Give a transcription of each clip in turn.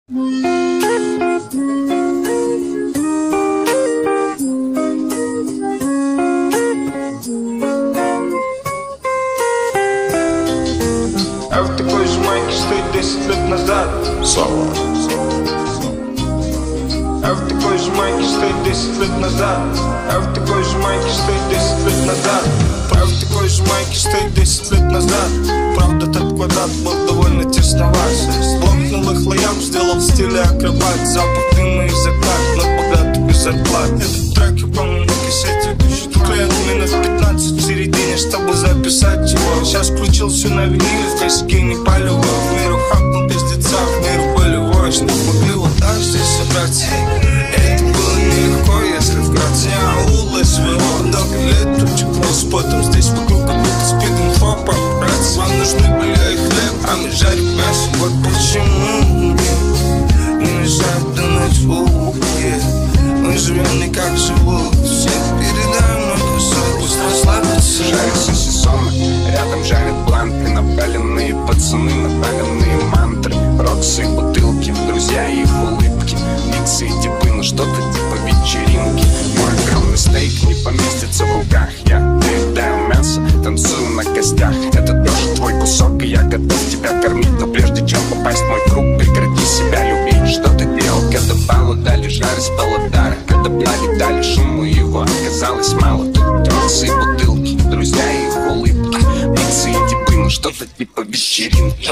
А в такой же майке стоит 10 лет назад. А в такой же майке стоит 10 лет назад. А в такой же майке стоит 10 лет назад. А в такой же майке стоит 10 лет назад. Правда, тот квадрат был довольно тесноват. С ломкнулых лоям сделал в стиле акробат. Запах дыма и закат, но богатый без зарплат. Этот трек я помню на кассете. Клеил минут 15 в середине, чтобы записать его. Сейчас включил все на виниле, в косяке не полевой. В миру хапнул без лица, в миру болевой. Что могли вот так здесь собрать? Это было нелегко, если вкратце. Я улыбаюсь своего много лет, утеклось потом. Здесь вокруг как будто спид-инфо, братцы. Вам нужны были и хлеб, а мы жарим мясо. Вот почему не мешает думать в ухе. Мы живем не как живут все. Передаем мой кусок, пусть расслабится. Жарит сосисоны, рядом жарят бланты. Напаленные пацаны, напаленные мантры. Роксы, бутылки, друзья и их улыбки. Миксы и типы, ну что-то типа вечеринки. Мой огромный стейк не поместится в руках. Я доедаю мясо, танцую на костях. Это тоже твой кусок, и я готов тебя кормить. Но прежде чем попасть в мой круг, прекрати себя любить. Что ты делал, когда балу дали жар из паладара? Когда плали дали шуму, его оказалось мало. Тут роксы и бутылки, друзья и их улыбки. Миксы и типы, ну что-то типа вечеринки.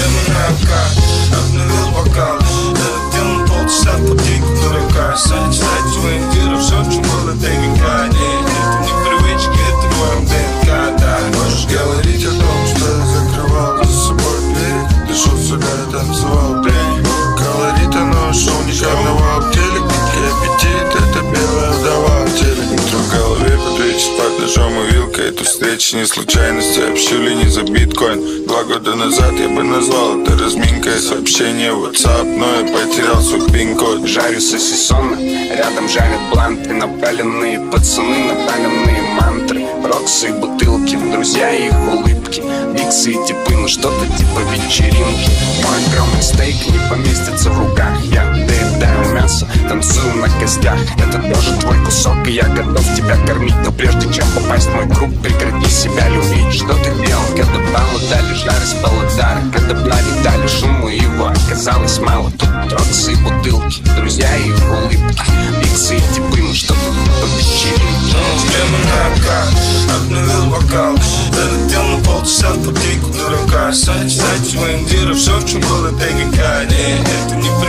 Обновил бокал, делал полчаса пути к дурака. Стать военвиром, все, в чем было до века. Это не привычки, это твой ДНК, да. Можешь говорить о том, что я закрывал за собой двери. Дышал сюда и танцевал трень. Колорита, но шоу не карнавал. Телекники, аппетит, это белая вдова. Телек в голове, под вечер спать ножом и вилкой. Это встреча не случайности, общули не за биткоин. 2 года назад я бы назвал это разминкой. Сообщение в WhatsApp, но я потерял свой пин-код. Жарю сосисоны, рядом жарят бланты. Напаленные пацаны, напаленные мантры. Роксы и бутылки, друзья и их улыбки. Миксы и типы, ну что-то типа вечеринки. Мой огромный стейк не поместится в руках. Я доедаю мясо, танцую на костях. Это тоже твой кусок, и я готов тебя кормить. Но прежде чем попасть в мой круг, прекрати себя любить. Что ты делал, когда балу дали жар из паладара? Когда плали дали шуму, его оказалось мало. Тут роксы и бутылки, друзья и их улыбки. Миксы и типы, ну что-то типа вечеринки. Обновил бокал, долетел на полчаса в пути к дурака. Стать военвиром, все, в чем было ДГК. Это не